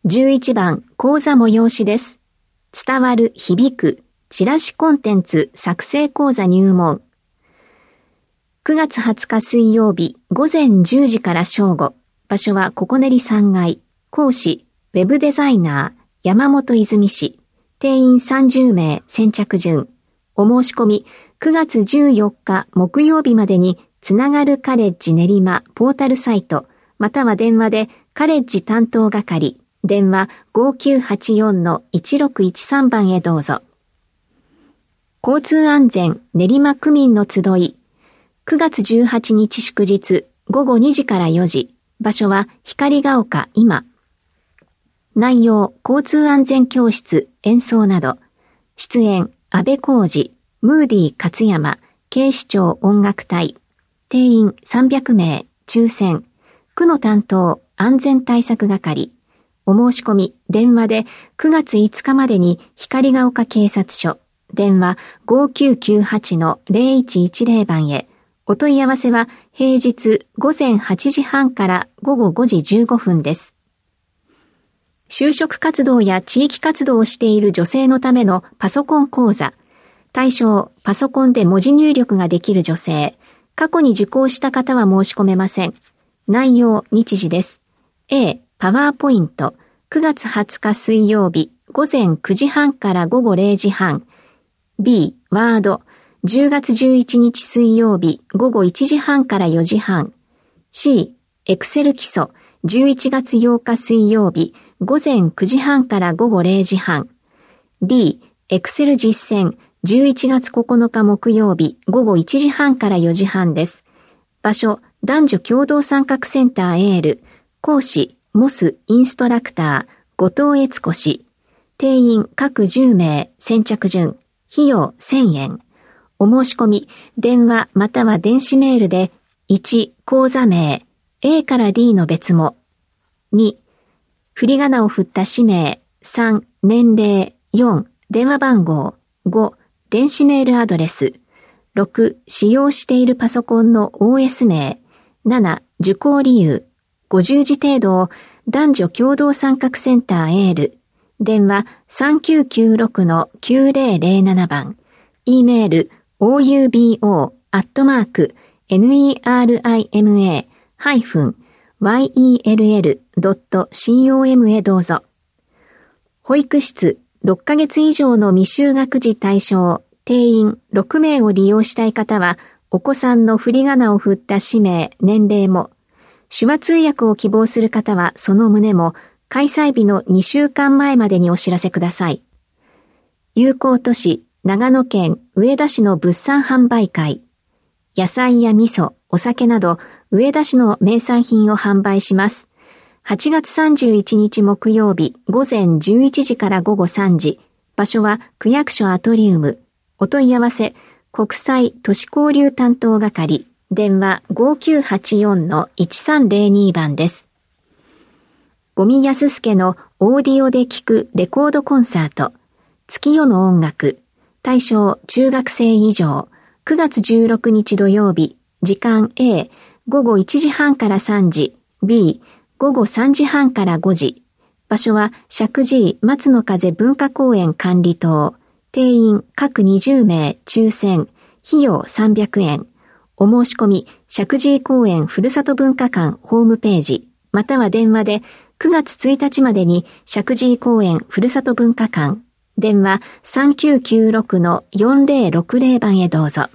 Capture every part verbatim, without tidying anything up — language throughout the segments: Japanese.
じゅういちばん講座催しです。伝わる響くチラシコンテンツ作成講座入門。くがつはつか水曜日午前じゅうじから正午。場所はココネリさんがい。講師、ウェブデザイナー、山本泉氏。定員さんじゅうめい、先着順。お申し込み、くがつじゅうよっか木曜日までに、つながるカレッジ練馬ポータルサイト、または電話でカレッジ担当係、電話 ごきゅうはちよんのいちろくいちさん 番へどうぞ。交通安全練馬区民の集い、くがつじゅうはちにち祝日ごごにじからよじ、場所は光が丘今。内容、交通安全教室、演奏など。出演、安倍浩二、ムーディ勝山、警視庁音楽隊。定員さんびゃくめい、抽選。区の担当、安全対策係。お申し込み、電話でくがついつかまでに光が丘警察署。電話ごきゅうきゅうはちのぜろいちいちぜろ番へ。お問い合わせは平日ごぜんはちじはんからごごごじじゅうごふんです。就職活動や地域活動をしている女性のためのパソコン講座。対象、パソコンで文字入力ができる女性。過去に受講した方は申し込めません。内容、日時です。A、パワーポイント。くがつはつか水曜日、午前くじはんからごごれいじはん。B、ワード。じゅうがつじゅういちにち水曜日、ごごいちじはんからよじはん。C、エクセル基礎。じゅういちがつようか水曜日、午前くじはんからごごれいじはん。D、エクセル実践。じゅういちがつここのか木曜日、ごごいちじはんからよじはんです。場所、男女共同参画センターエール。講師、モスインストラクター、後藤悦子氏。定員各じゅうめい、先着順。費用せんえん。お申し込み、電話または電子メールで、いち、講座名、A から D の別も。に、振り仮名を振った氏名。さん、年齢。よん、電話番号。ご、電子メールアドレス。ろく、使用しているパソコンの オーエス 名。なな、受講理由。ごじゅうじ程度を男女共同参画センターエール。電話さんきゅうきゅうろくのきゅうぜろぜろなな番。E メール オーユービーオー アットマーク ネルマ ハイフン ワイイーエルエル ドット コム へどうぞ。保育室ろっかげつ以上の未就学児対象定員ろくめいを利用したい方はお子さんの振り仮名を振った氏名、年齢も手話通訳を希望する方はその旨も開催日のにしゅうかんまえまでにお知らせください。友好都市長野県上田市の物産販売会。野菜や味噌、お酒など上田市の名産品を販売します。はちがつさんじゅういちにち木曜日午前じゅういちじからごごさんじ。場所は区役所アトリウム。お問い合わせ国際都市交流担当係。電話ごきゅうはちよんのいちさんぜろに番です。五味康介のオーディオで聴くレコードコンサート。月夜の音楽。対象中学生以上。くがつじゅうろくにち土曜日。時間 A、ごごいちじはんからさんじ。B、ごごさんじはんからごじ。場所は石神井松の風文化公園管理棟。定員各にじゅうめい、抽選。費用さんびゃくえん。お申し込み、石神井公園ふるさと文化館ホームページ、または電話でくがつついたちまでに石神井公園ふるさと文化館、電話さんきゅうきゅうろくのよんぜろろくぜろ番へどうぞ。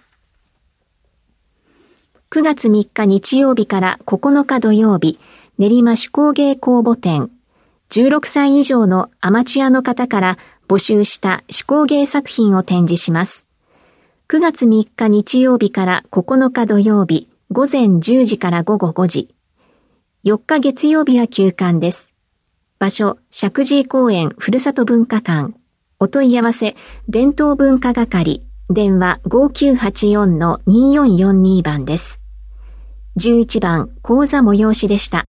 くがつみっか日曜日からここのか土曜日、練馬手工芸公募展。じゅうろくさい以上のアマチュアの方から募集した手工芸作品を展示します。くがつみっか日曜日からここのか土曜日、午前じゅうじからごごごじ。よっか月曜日は休館です。場所、石神井公園ふるさと文化館。お問い合わせ、伝統文化係。電話ごきゅうはちよんのによんよんに番です。じゅういちばん講座催しでした。